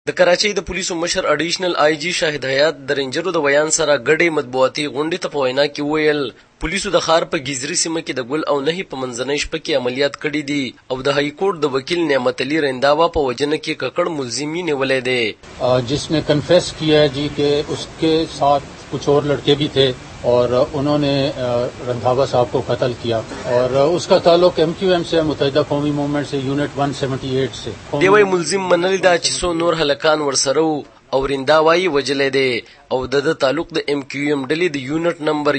د کراچۍ د پولیسو مشر اډیشنل آی جی شاهد حیات د رینجرو د بیان سره ګډې مطبوعاتي غونډې ته په وینا کې ویل پولیسو د ښار په ګیزري سیمه کې د ګل او نهي په منځنۍ شپه کې عملیات کړي دي او د های کورټ د وکیل نعمت علي رنداوا په وجنه کې ککړ ملزمي نیولې دي जिसने कन्फेस किया है जी कि उसके साथ कुछ और लड़के भी थे और उन्होंने रंधावा साहब को कत्ल किया और उसका ताल्लुक एमक्यूएम से मुत्तहिदा कौमी मूवमेंट से यूनिट 178 से دیوی ملزم منلی دا چې څو نور هلکان ورسره او رنداوایی وجلې دی او د تعلق د ام کیو ام ډلې د یونټ نمبر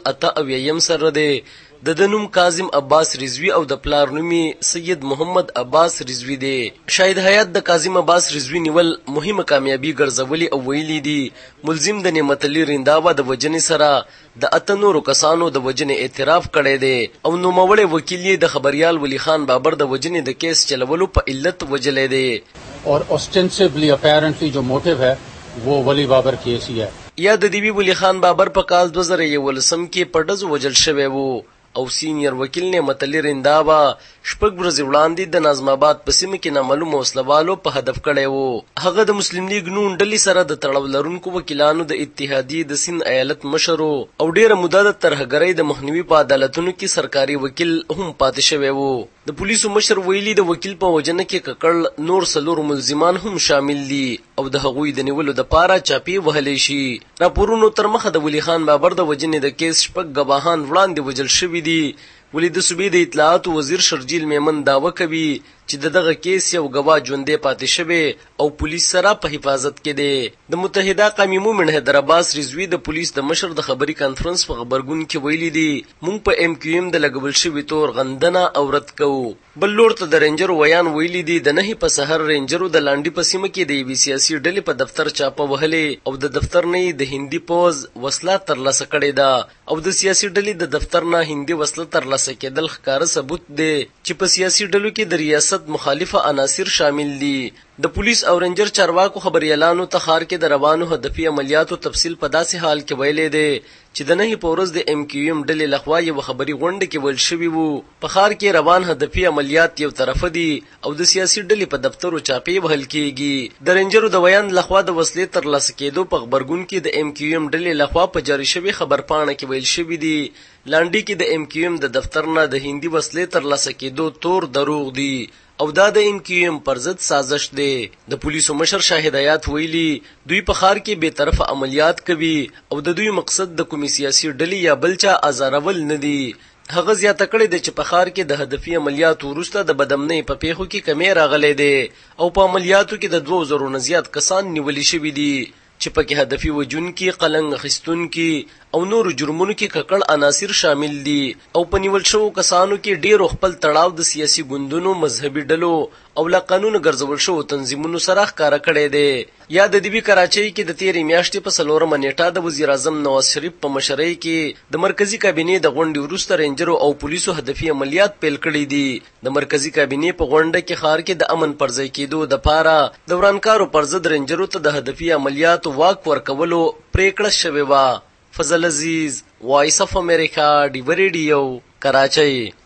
188 سره دی د نوم کاظم عباس رضوی او د پلار نومي سید محمد عباس رضوی دی شاهد حیات د کاظم عباس رضوی نیول مهمه کامیابی ګرځولي او ویلي دي ملزم د نعمت علي رنداوا د وجنې سره د اتنورو کسانو د وجنې اعتراف کړی دی او نوموړی وکیل یې د خبريال ولی خان بابر د وجنې د کیس چلولو په علت وجلې دی और ऑस्टेंसिवली अपैरेंटली जो मोटिव है वो वली बाबर केस ही है یا د دیوی ولی خان بابر په کال 2011 کې په ډزو وجل شوی وو او سینیر وکیل نعمت علي رنداوا شپږ ورځې وړاندې د نظم آباد په سیمه کې نامعلوم وسلوالو په هدف کړی وو هغه د مسلم لیگ نون ډلې سره د تړاو لرونکو وکیلانو د اتحادیې د سند ایالت مشر او ډیره موده د ترهګرۍ د مخنیوي په عدالتونو کې سرکاري وکیل هم پاتې شوی وو د پولیسو مشر ویلي د وکیل په وجنه کې ککړ نور سلور ملزمان هم شامل دي او د هغوی د نیولو د پاره چاپی وهلې شي راپورونو تر مخه د ولی خان بابر د وجنې د کیس شپږ گواهان وړاندې وجل شوي دي ولی د صوبې د اطلاعات وزیر شرجیل میمن داوا کوي چې دغه کیس یو گواه ژوندې پاتې شوی او پولیس سره په حفاظت کې دی د متحده قومي مومن حیدر عباس رضوی د پولیس د مشر د خبري کانفرنس په خبرګون کې ویلي دي مونږ په ام کیو ام د لګول شوی تور غندنه او رد کوو بل لور ته د رینجر ویان ویلي دي د نهي په سحر رینجرو د لاندې په سیمه کې د یوې سیاسي ډلې په دفتر چاپه وهلې او د دفتر نه د هندي پوز وسله ترلاسه کړې ده او د سیاسي ډلې د دفتر نه هندي وسله ترلاسه کېدل ښکاره ثبوت دی چې په سیاسي ډلو کې د ریاست مخالفه عناصر شامل دي د پولیس او رینجر چارواکو خبريالانو ته ښار کې د روانو هدفي عملیاتو تفصیل په داسې حال کې ویلې دی چې د نهي په ورځ د ام کیو ام ډلې لخوا یو خبري غونډه کې ویل شوی وو په ښار کې روان هدفي عملیات یو طرف دي او د سیاسي ډلې په دفترو چاپی وهل کیږي د رینجرو د ویان لخوا د وسلې ترلاسه کېدو په خبرګون کې د ام کیو ام ډلې لخوا په جاری شوی خبرپاڼه کې ویل شوی دي لانډي کې د ام کیو ام د دفتر نه د هندي وسلې ترلاسه کېدو تور دروغ دي او دا د ام کیو ام پر ضد سازش دی د پولیسو مشر شاهد حیات ویلي دوی په ښار کې به طرف عملیات کوي او د دوی مقصد د کومي سیاسي ډلې یا بلچا ازارول نه دي هغه زیاته کړې ده چې په ښار کې د هدفي عملیاتو وروسته د بدامنۍ په پیښو کې کمی راغلی دی او په عملیاتو کې د 2000 نه زیات کسان نیولي شوي دي چې پکې هدفي وجونکي قلنګ اخیستونکي او نور جرمونو کې ککړ عناصر شامل دي او په نیول شوو کسانو کې ډېر خپل تړاو د سیاسي ګوندونو مذهبي ډلو او لا قانون ګرځول شوو تنظیمونو سره ښکارا کړی دی یا د دیوی کراچۍ کې د تیرې میاشتې په 4 نیټه د وزیر اعظم نواز شریف په مشرۍ کې د مرکزی کابینې د غونډې وروسته رینجرو او پولیسو هدفي عملیات پیل کړي دي د مرکزی کابینې په غونډه کې ښار کې د امن پر ځای کېدو د پاره د ورانکارو پر ضد رینجرو ته د هدفي عملیاتو واک ورکولو پریکړه شوې وه فضل عزیز وایس اف امریکا ډیو ریډیو کراچۍ